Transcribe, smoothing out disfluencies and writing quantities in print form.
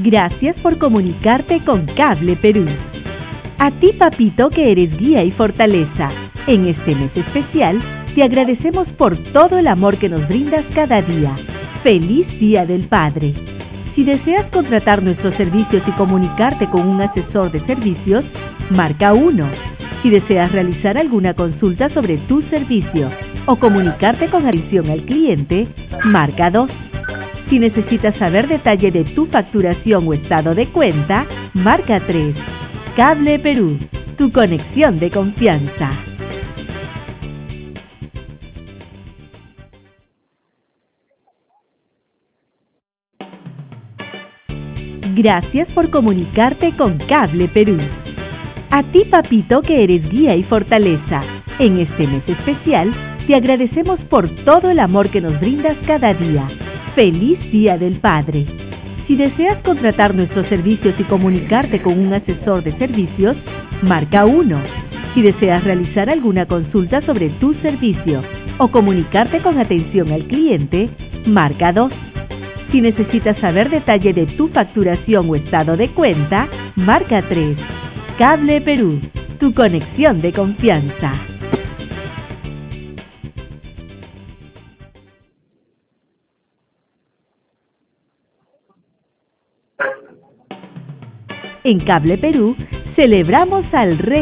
Gracias por comunicarte con Cable Perú. A ti, papito, que eres guía y fortaleza, en este mes especial, te agradecemos por todo el amor que nos brindas cada día. ¡Feliz Día del Padre! Si deseas contratar nuestros servicios y comunicarte con un asesor de servicios, marca 1. Si deseas realizar alguna consulta sobre tu servicio o comunicarte con atención al cliente, marca 2. Si necesitas saber detalle de tu facturación o estado de cuenta, marca 3. Cable Perú, tu conexión de confianza. Gracias por comunicarte con Cable Perú. A ti, papito, que eres guía y fortaleza, en este mes especial, te agradecemos por todo el amor que nos brindas cada día. ¡Feliz Día del Padre! Si deseas contratar nuestros servicios y comunicarte con un asesor de servicios, marca 1. Si deseas realizar alguna consulta sobre tu servicio o comunicarte con atención al cliente, marca 2. Si necesitas saber detalle de tu facturación o estado de cuenta, marca 3. Cable Perú, tu conexión de confianza. En Cable Perú, celebramos al Rey.